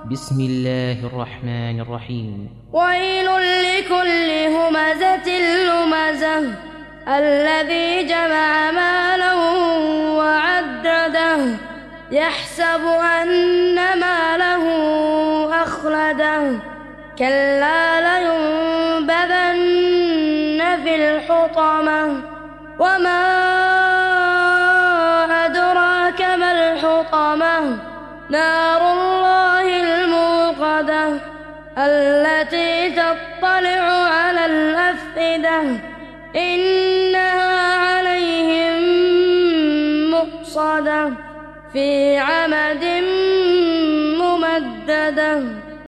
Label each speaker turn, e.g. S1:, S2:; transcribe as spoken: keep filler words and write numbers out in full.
S1: بسم الله الرحمن الرحيم.
S2: ويل لكل همزة لمزة الذي جمع مالا وعدده يحسب أن ماله أخلده كلا لينبذن في الحطمة وما أدراك ما الحطمة نار الله الموقدة التي تطلع على الأفئدة إنها عليهم مؤصدة في عمد